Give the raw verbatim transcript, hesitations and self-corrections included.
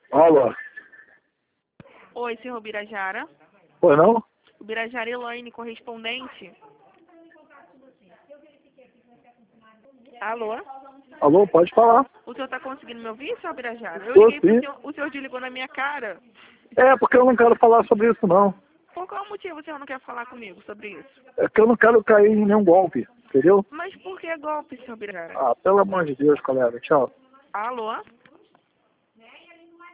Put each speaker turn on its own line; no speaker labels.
Alô?
Oi, senhor Birajara.
Pois não?
O Birajara Elaine, correspondente. Alô?
Alô, pode falar.
O senhor está conseguindo me ouvir, senhor Birajara? Eu
Tô
liguei pro
sim.
senhor, o senhor desligou na minha cara.
É, porque eu não quero falar sobre isso, não.
Por qual motivo o senhor não quer falar comigo sobre isso?
É que eu não quero cair em nenhum golpe, entendeu?
Mas por que golpe, senhor Birajara?
Ah, pelo amor de Deus, colega. Tchau.
Alô?